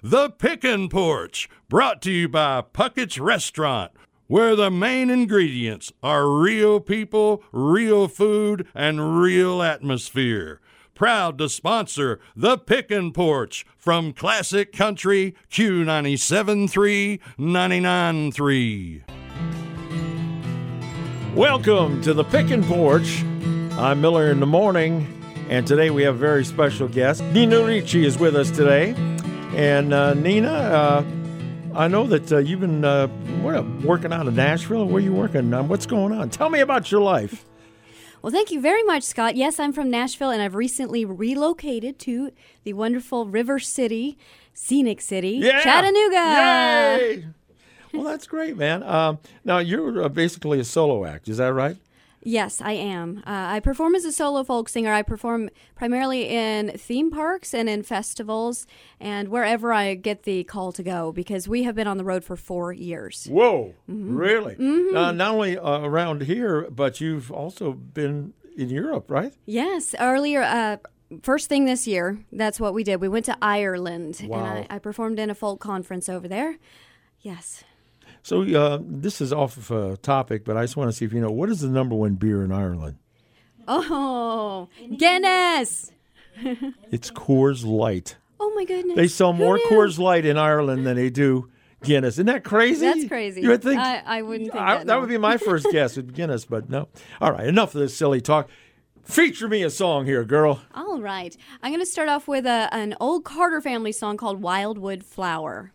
The Pickin' Porch, brought to you by Puckett's Restaurant, where the main ingredients are real people, real food, and real atmosphere. Proud to sponsor The Pickin' Porch from Classic Country Q97.3, 99.3. Welcome to The Pickin' Porch. I'm Miller in the morning, and today we have a very special guest. Nina Ricci is with us today. And Nina, I know that you've been working out of Nashville. Where are you working? What's going on? Tell me about your life. Well, thank you very much, Scott. Yes, I'm from Nashville, and I've recently relocated to the wonderful River City, Scenic City, Chattanooga. Yay! Well, that's great, man. Now, you're basically a solo act. Is that right? Yes, I am. I perform as a solo folk singer. I perform primarily in theme parks and in festivals and wherever I get the call to go, because we have been on the road for 4 years. Whoa, really? Not only around here, but you've also been in Europe, right? Yes. Earlier, first thing this year, that's what we did. We went to Ireland, Wow. and I performed in a folk conference over there. Yes. So this is off of topic, but I just want to see if you know, what is the number one beer in Ireland? Oh, Guinness! It's Coors Light. Oh, my goodness. They sell Who more knew? Coors Light in Ireland than they do Guinness. Isn't that crazy? That's crazy. You would think I wouldn't think that. that no. would be my first guess at Guinness, but no. All right, enough of this silly talk. Feature me a song here, girl. All right. I'm going to start off with an old Carter family song called Wildwood Flower.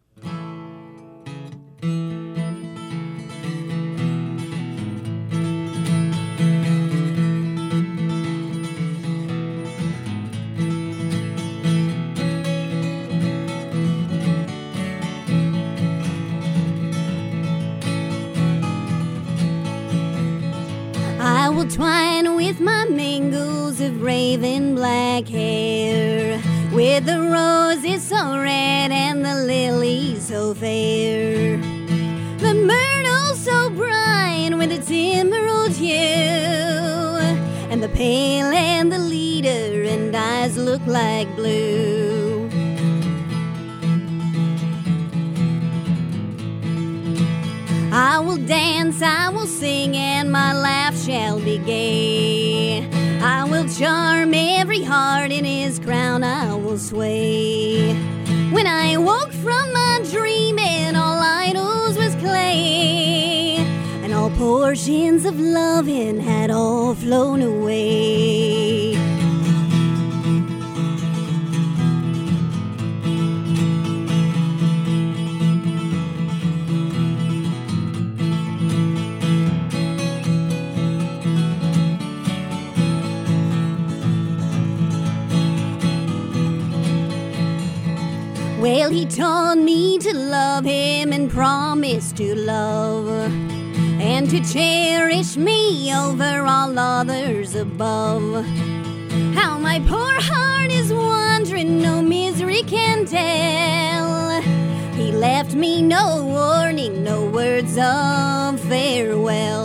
I will twine with my mingles of raven black hair, with the roses so red and the lilies so fair, the myrtle so bright with its emerald hue, and the pale and the leader and eyes look like blue. I will dance, I will sing, and my laugh shall be gay. I will charm every heart, in his crown I will sway. When I woke from my dream, and all idols was clay, and all portions of loving had all flown away. Well, he taught me to love him and promised to love and to cherish me over all others above. How my poor heart is wandering, no misery can tell. He left me no warning, no words of farewell.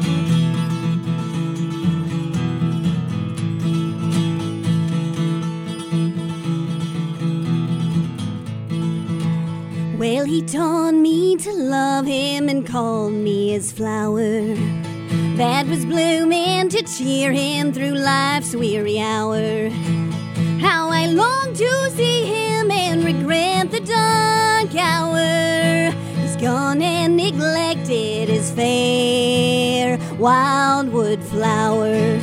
Well, he taught me to love him and called me his flower that was blooming to cheer him through life's weary hour. How I long to see him and regret the dark hour. He's gone and neglected his fair wildwood flower.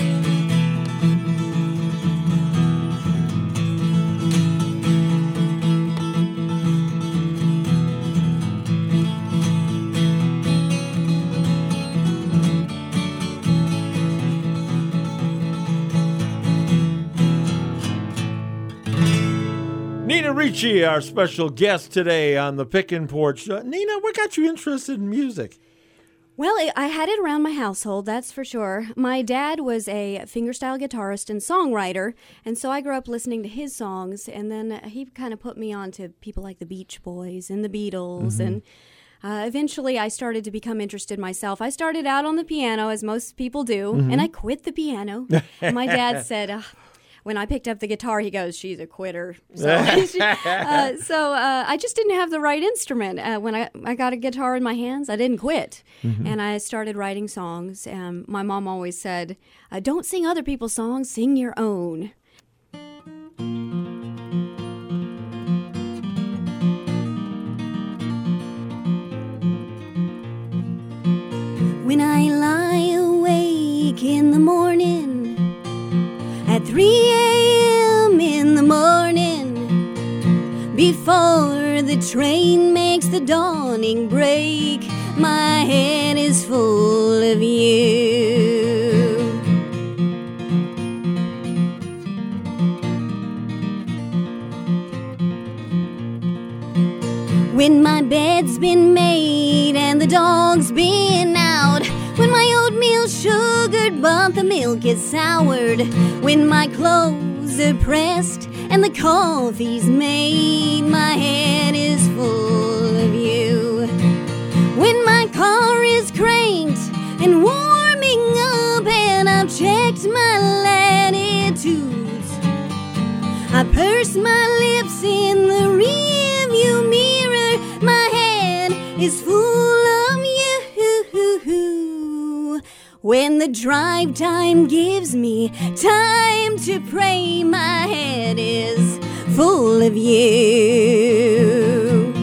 Nina Ricci, our special guest today on the Pickin' Porch. Nina, what got you interested in music? Well, I had it around my household, that's for sure. My dad was a fingerstyle guitarist and songwriter, and so I grew up listening to his songs, and then he kind of put me on to people like the Beach Boys and the Beatles, and eventually I started to become interested myself. I started out on the piano, as most people do, and I quit the piano. My dad said, when I picked up the guitar, he goes, "She's a quitter." So, I just didn't have the right instrument. When I got a guitar in my hands, I didn't quit. And I started writing songs. My mom always said, "Don't sing other people's songs, sing your own." When I lie awake in the morning, at 3 a.m. in the morning, before the train makes the dawning break, my head is full of you. When my bed's been made and the dog's been out, when my oatmeal's sugared but the milk is soured, when my clothes are pressed and the coffee's made, my head is full of you. When my car is cranked and warming up and I've checked my latitudes, I purse my lips in the rearview mirror, my head is full of you. When the drive time gives me time to pray, my head is full of you.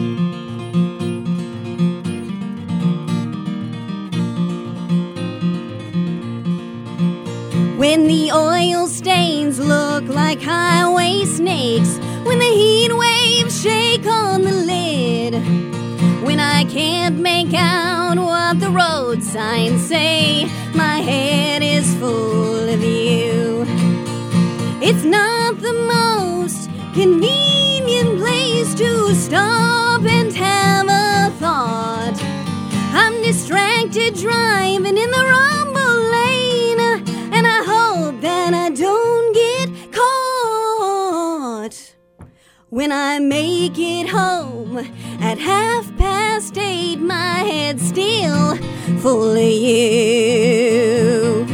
When the oil stains look like highway snakes, when the heat waves shake on the lid, when I can't make out what the road signs say, my head is full of you. It's not the most convenient place to stop and have a thought. I'm distracted driving in the rumble lane, and I hope that I don't get caught. When I make it home at 8:30, my head's still full of you.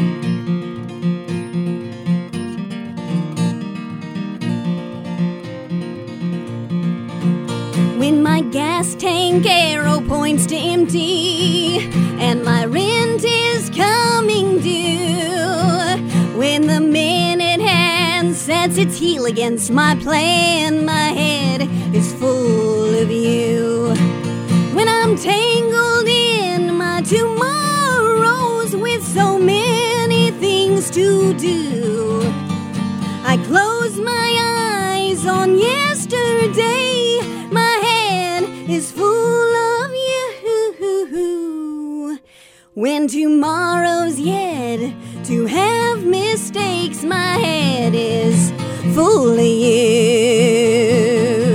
When my gas tank arrow points to empty and my rent is coming due, when the minute hand sets its heel against my plan, my head is full of you. When I'm tangled in my tomorrows with so many things to do, I close my eyes on yesterday, my head is full of you. When tomorrow's yet to have mistakes, my head is full of you.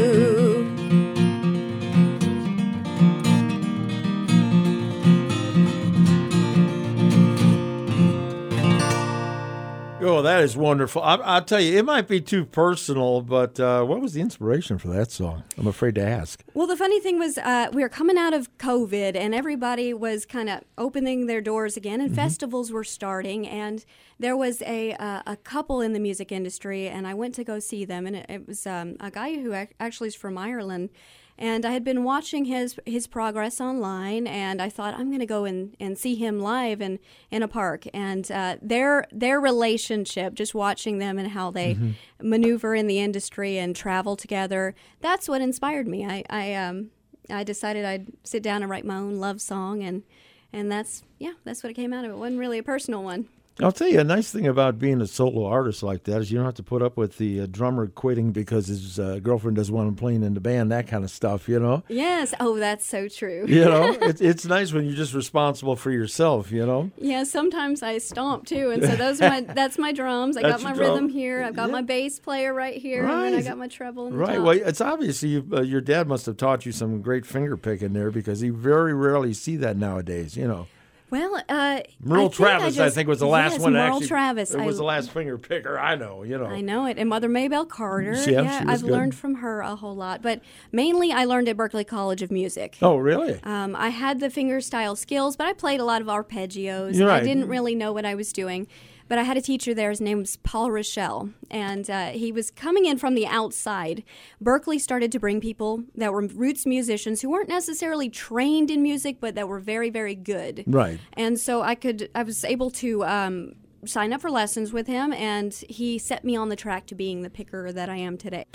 Oh, that is wonderful. I'll tell you, it might be too personal, but what was the inspiration for that song? I'm afraid to ask. Well, the funny thing was we were coming out of COVID, and everybody was kind of opening their doors again, and festivals were starting, and there was a couple in the music industry, and I went to go see them, and it was a guy who actually is from Ireland. And I had been watching his progress online, and I thought, I'm going to go and see him live in a park. And their relationship, just watching them and how they maneuver in the industry and travel together, that's what inspired me. I decided I'd sit down and write my own love song, and that's what it came out of. It wasn't really a personal one. I'll tell you, a nice thing about being a solo artist like that is you don't have to put up with the drummer quitting because his girlfriend doesn't want him playing in the band, that kind of stuff, you know? Yes. Oh, that's so true. You know, it's nice when you're just responsible for yourself, you know? Yeah, sometimes I stomp, too, and so that's my drums. I got my rhythm here. I've got my bass player right here, and then I got my treble in the top. Well, it's obviously your dad must have taught you some great finger picking there because you very rarely see that nowadays, you know? Well, Merle Travis, I think, was the last one. Merle Travis. It was the last finger picker I know, you know. I know it. And Mother Maybelle Carter. Yeah, I've learned from her a whole lot. But mainly I learned at Berklee College of Music. Oh, really? I had the fingerstyle skills, but I played a lot of arpeggios. Right. I didn't really know what I was doing. But I had a teacher there. His name was Paul Rochelle, and he was coming in from the outside. Berkeley started to bring people that were roots musicians who weren't necessarily trained in music, but that were very, very good. Right. And so I was able to sign up for lessons with him, and he set me on the track to being the picker that I am today.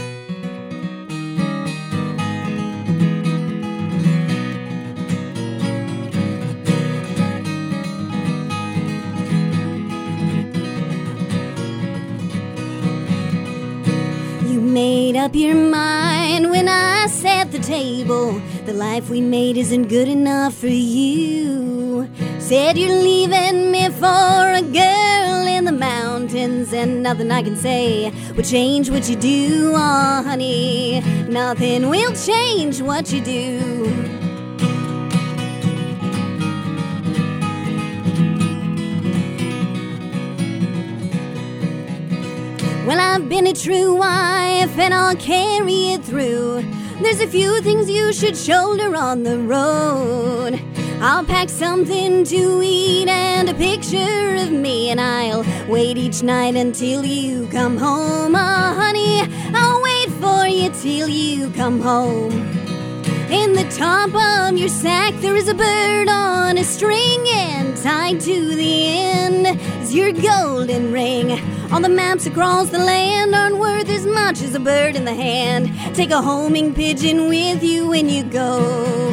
Made up your mind when I set the table. The life we made isn't good enough for you. Said you're leaving me for a girl in the mountains, and nothing I can say will change what you do. Oh, honey, nothing will change what you do. Well, I've been a true wife, and I'll carry it through. There's a few things you should shoulder on the road. I'll pack something to eat and a picture of me, and I'll wait each night until you come home. Oh, honey, I'll wait for you till you come home. In the top of your sack there is a bird on a string, and tied to the end is your golden ring. All the maps across the land aren't worth as much as a bird in the hand. Take a homing pigeon with you when you go.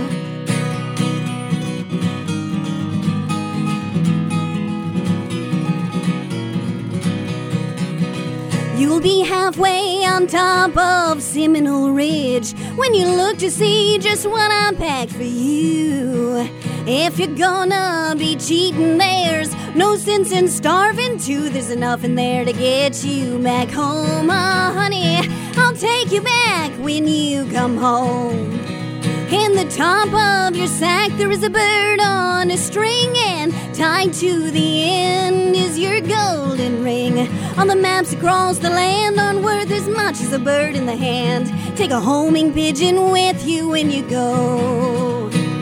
You'll be halfway on top of Seminole Ridge when you look to see just what I packed for you. If you're gonna be cheating, there's no sense in starving too. There's enough in there to get you back home. Oh, honey, I'll take you back when you come home. In the top of your sack there is a bird on a string, and tied to the end is your golden ring. On the maps across the land aren't worth as much as a bird in the hand. Take a homing pigeon with you when you go.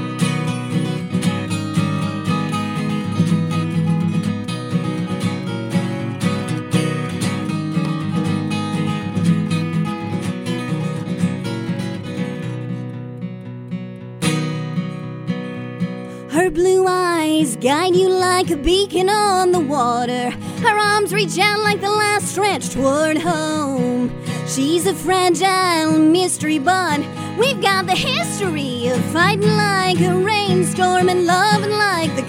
Her blue eyes guide you like a beacon on the water. Her arms reach out like the last stretch toward home. She's a fragile mystery, but we've got the history of fighting like a rainstorm and loving like the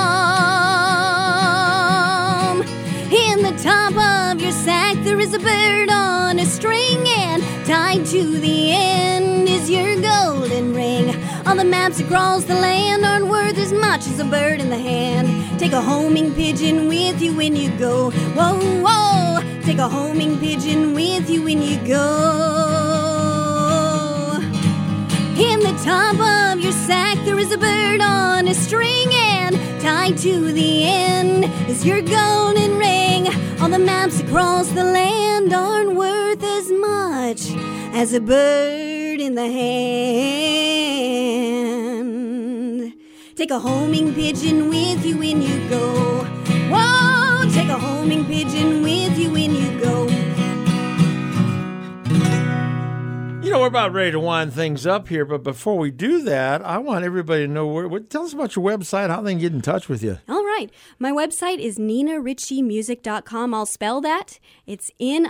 calm. In the top of your sack there is a bird on a string, and tied to the end is your golden ring. All the maps across the land aren't worth as much as a bird in the hand. Take a homing pigeon with you when you go. Whoa, whoa, take a homing pigeon with you when you go. In the top of your sack there is a bird on a string, and tied to the end is your golden ring. All the maps across the land aren't worth as much as a bird in the hand. Take a homing pigeon with you when you go. Whoa, take a homing pigeon with you when you go. You know, we're about ready to wind things up here, but before we do that, I want everybody to know tell us about your website, how they can get in touch with you. All right. My website is NinaRicciMusic.com. I'll spell that. It's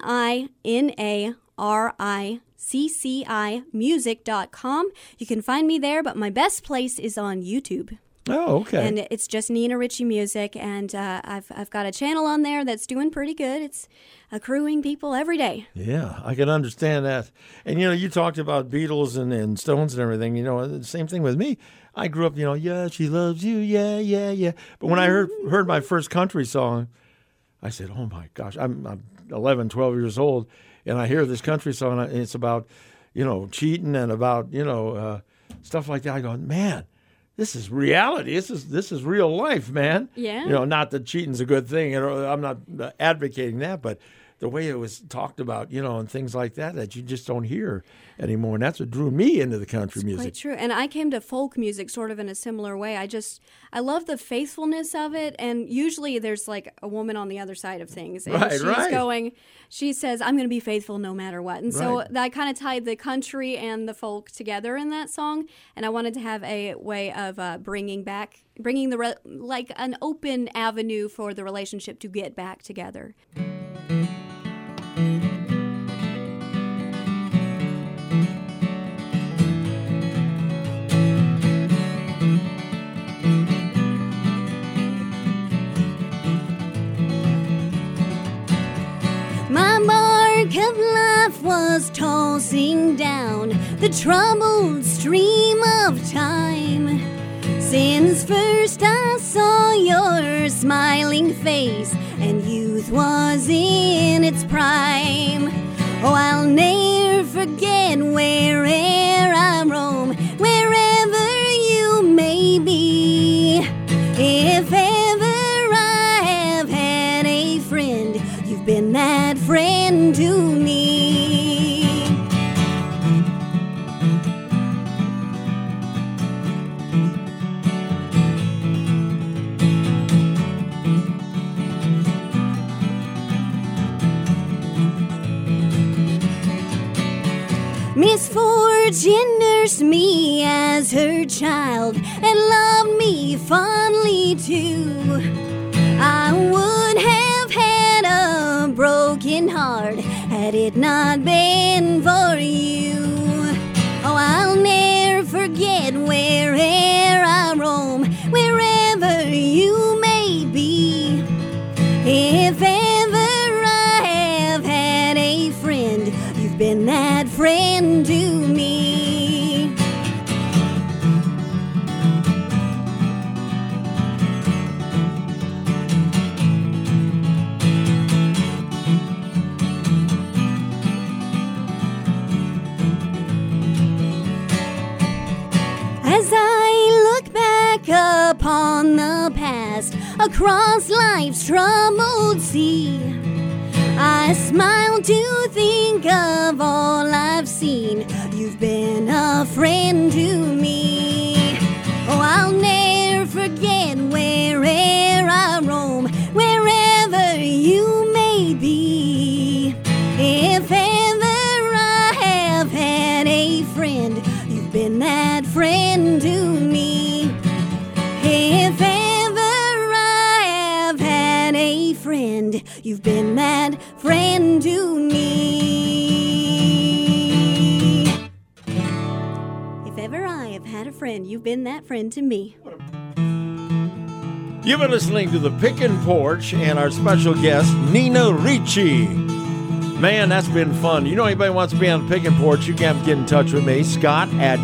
NinaRicci music.com. You can find me there, but my best place is on YouTube. Oh, okay. And it's just Nina Ricci Music, and I've got a channel on there that's doing pretty good. It's accruing people every day. Yeah, I can understand that. And, you know, you talked about Beatles and Stones and everything. You know, the same thing with me. I grew up, you know, yeah, she loves you, yeah, yeah, yeah. But when I heard my first country song, I said, oh, my gosh, I'm 11, 12 years old, and I hear this country song, and it's about, you know, cheating and about, you know, stuff like that. I go, man, this is reality. This is real life, man. Yeah. You know, not that cheating's a good thing. You know, I'm not advocating that, but the way it was talked about, and things like that you just don't hear anymore. And that's what drew me into the country music. Quite true. And I came to folk music sort of in a similar way. I love the faithfulness of it. And usually there's like a woman on the other side of things. And she says, I'm going to be faithful no matter what. And so that kind of tied the country and the folk together in that song. And I wanted to have a way of bringing like an open avenue for the relationship to get back together. My bark of life was tossing down the troubled stream of time. Since first I saw your smiling face and youth was in its prime. Oh, I'll ne'er forget where'er I roam, wherever you may be. If ever I have had a friend, you've been that friend to me. Misfortune nursed me as her child and loved me fondly too. I would have had a broken heart had it not been for you. Oh, I'll never forget where'er I roam, wherever you may be. If ever I have had a friend, you've been that friend to me. As I look back upon the past, across life's troubled sea, I smile to think of all I've seen. You've been a friend to me. Oh, I'll never forget where'er I roam, wherever you may be. If ever I have had a friend, you've been that friend to me. If ever I have had a friend, you've been that friend to me. If ever I have had a friend, you've been that friend to me. You've been listening to The Pickin' Porch and our special guest, Nina Ricci. Man, that's been fun. Anybody wants to be on The Pickin' Porch, you can get in touch with me, Scott at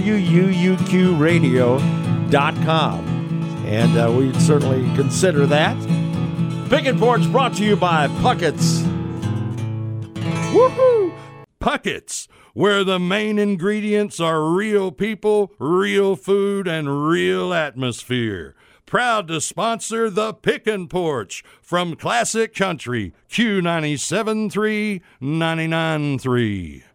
WUUQradio.com. And we'd certainly consider that. Pickin' Porch brought to you by Puckett's. Woohoo! Puckett's, where the main ingredients are real people, real food, and real atmosphere. Proud to sponsor the Pickin' Porch from Classic Country, Q97.3, 99.3.